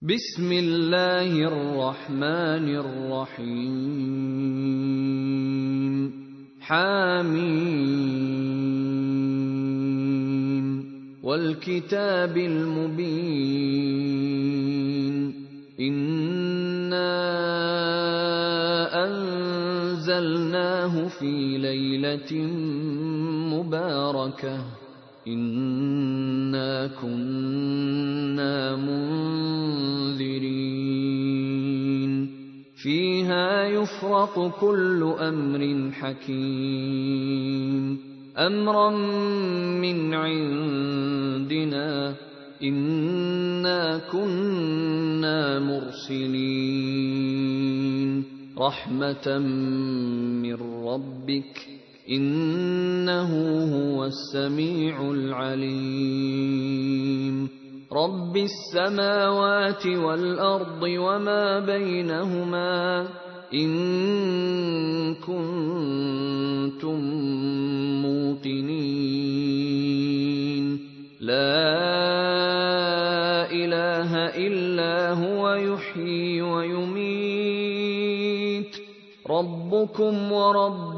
بسم الله الرحمن الرحيم حم والكتاب المبين إنا أنزلناه في ليلة مباركة إنا كنا منذرين فيها يفرق كل أمر حكيم أمرا من عندنا إنا كنا مرسلين رحمة من ربك إنه هو السميع العليم رب السماوات والأرض وما بينهما إن كنتم موقنين لا إله إلا هو يحيي ويميت ربكم ورب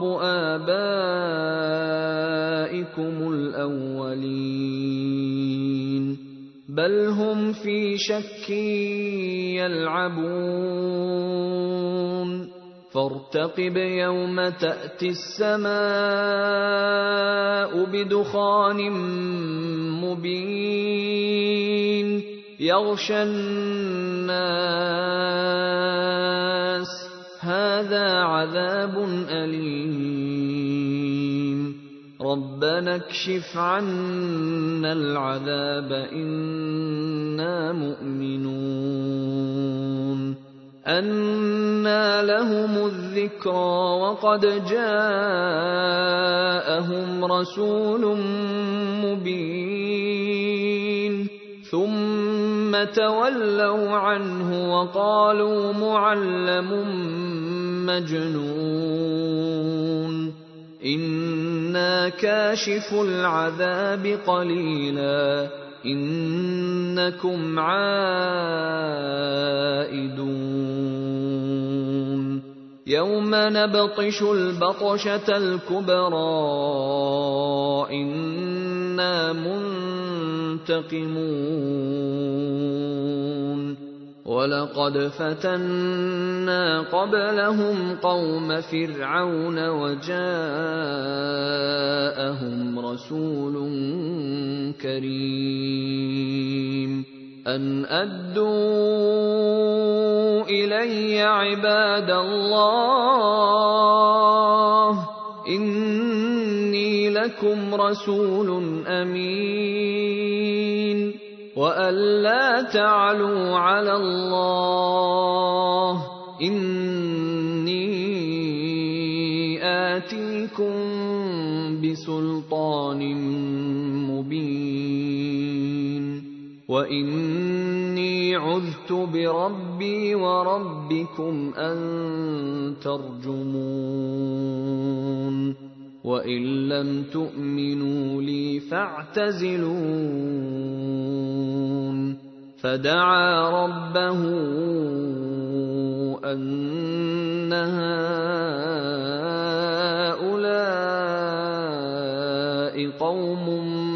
آبائكم الأولين بل هم في شك يلعبون فارتقب يوم تأتي السماء بدخان مبين يغشى الناس هذا عذاب أليم ربنا اكشف عنا العذاب إنا مؤمنون أنى لهم الذكرى وقد جاءهم رسول مبين ثم تولوا عنه وقالوا معلم مجنون إنا كاشف العذاب قليلا إنكم عائدون يوم نبطش البطشة الكبرى إنا منتقمون ولقد فتنا قبلهم قوم فرعون وجاءهم رسول كريم أن أدوا إلي عباد الله إني لكم رسول أمين وأن لا تعلوا على الله إني آتيكم بسلطان مبين وإني عذت بربي وربكم أن ترجمون وإن لم تؤمنوا لي فاعتزلون فدعا ربه أن هؤلاء قوم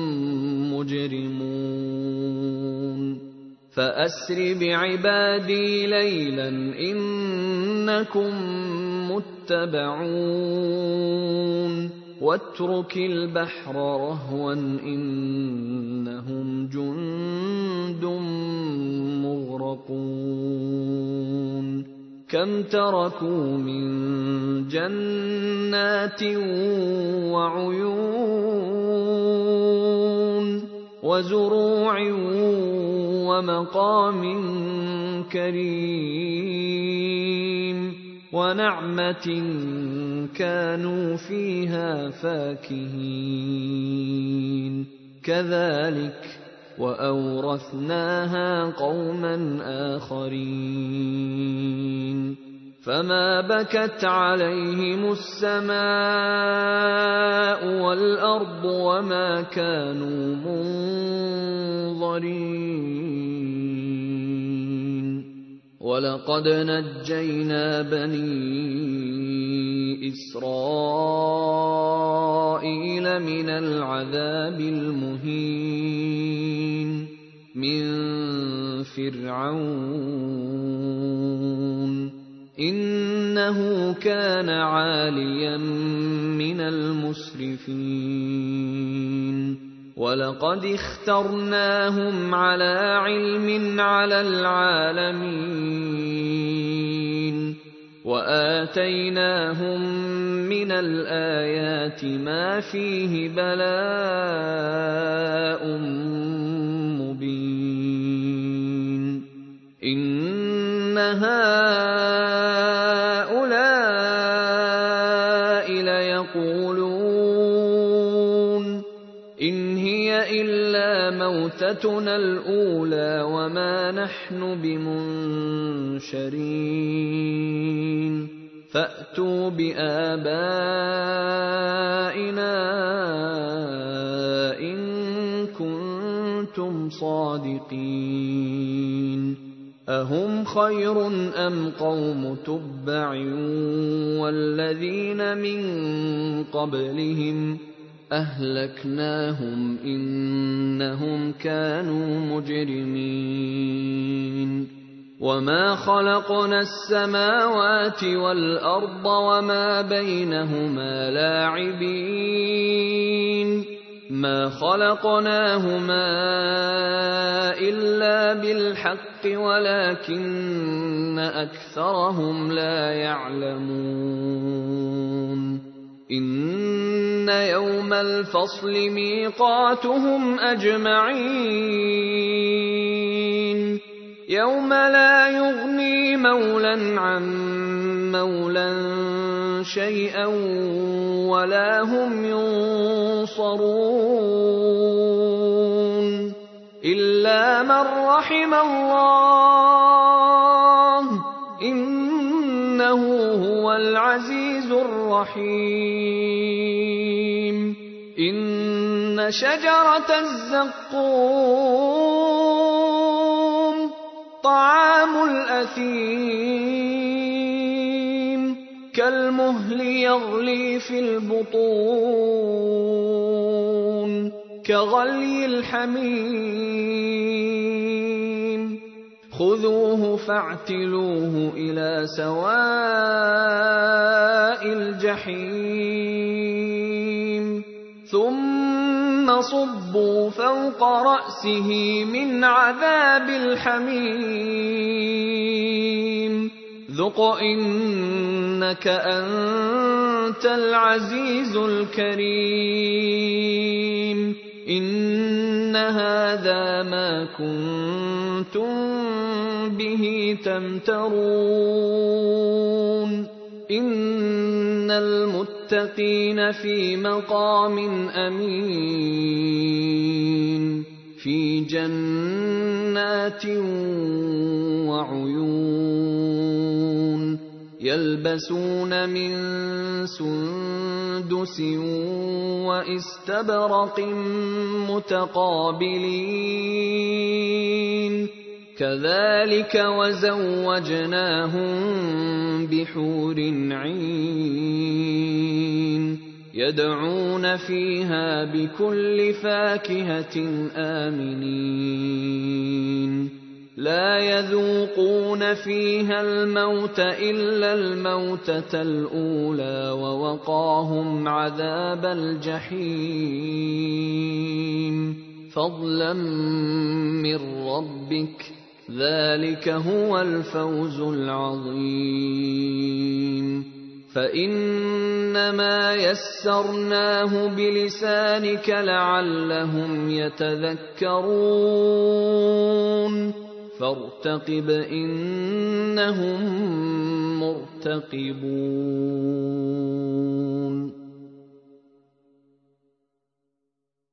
مجرمون فأسر بعبادي ليلا إنكم متبعون واترك البحر رهوا إنهم جند مغرقون كم تركوا من جنات وعيون وزروع ومقام كريم ونعمة كانوا فيها فاكهين كذلك وأورثناها قوما آخرين فما بكت عليهم السماء والأرض وما كانوا منظرين وَلَقَدْ نَجَّيْنَا بَنِي إِسْرَائِيلَ مِنَ الْعَذَابِ الْمُهِينِ مِنْ فِرْعَوْنَ إِنَّهُ كَانَ عَالِيًا مِنَ الْمُسْرِفِينَ وَلَقَدِ اخْتَرْنَاهُمْ عَلَىٰ عِلْمٍ عَلَى الْعَالَمِينَ وَآتَيْنَاهُم مِّنَ الْآيَاتِ مَا فِيهِ بَلَاءٌ مُّبِينٌ إِنَّ هَٰؤُلَاءِ لَيَقُولُونَ إِنْ هِيَ إِلَّا مَوْتَتُنَا الْأُولَىٰ وَمَا نَحْنُ بِمُنشَرِينَ فَأْتُوا بِآبَائِنَا إِن كُنتُمْ صَادِقِينَ أَهُمْ خَيْرٌ أَمْ قَوْمُ تُبَّعٍ وَالَّذِينَ مِن قَبْلِهِمْ أَهْلَكْنَاهُمْ إِنَّهُمْ كَانُوا مُجْرِمِينَ وَمَا خَلَقْنَا السَّمَاوَاتِ وَالْأَرْضَ وَمَا بَيْنَهُمَا لَاعِبِينَ مَا خَلَقْنَاهُمَا إِلَّا بِالْحَقِّ وَلَكِنَّ أَكْثَرَهُمْ لَا يَعْلَمُونَ إِنَّ يَوْمَ الْفَصْلِ مِيقَاتُهُمْ أَجْمَعِينَ يَوْمَ لَا يُغْنِي مَوْلًى عَن مَّوْلًى شَيْئًا وَلَا هُمْ يُنصَرُونَ إِلَّا مَن رَّحِمَ اللَّهُ إِنَّهُ هُوَ الْعَزِيزُ الرَّحِيمُ إِنَّ شَجَرَتَ الزَّقُّومِ طَعَامُ الْأَثِيمِ كَالْمُهْلِ يَغْلِي فِي الْبُطُونِ كَغَلْيِ الْحَمِيمِ خُذُوهُ فَاعْتِلُوهُ إِلَىٰ سَوَاءِ الْجَحِيمِ ثُمَّ صُبُّوا فَوْقَ رَأْسِهِ مِنْ عَذَابِ الْحَمِيمِ ذُقْ إِنَّكَ أَنتَ الْعَزِيزُ الْكَرِيمُ إِنَّ هَٰذَا مَا كُنتُم بِهِ تَمْتَرُونَ إِنَّ الْمُتَّقِينَ فِي مَقَامٍ أَمِينٍ فِي جَنَّاتٍ وَعُيُونٍ يَلْبَسُونَ مِن سُندُسٍ وَإِسْتَبْرَقٍ مُّتَقَابِلِينَ كَذَٰلِكَ وَزَوَّجْنَاهُم بِحُورٍ عِينٍ يَدْعُونَ فِيهَا بِكُلِّ فَاكِهَةٍ آمِنِينَ لَا يَذُوقُونَ فِيهَا الْمَوْتَ إِلَّا الْمَوْتَةَ الْأُولَىٰ وَوَقَاهُمْ عَذَابَ الْجَحِيمِ فَضْلًا مِّن رَّبِّكَ ذَٰلِكَ هُوَ الْفَوْزُ الْعَظِيمُ فَإِنَّمَا يَسَّرْنَاهُ بِلِسَانِكَ لَعَلَّهُمْ يَتَذَكَّرُونَ فَارْتَقِبْ إِنَّهُم مُّرْتَقِبُونَ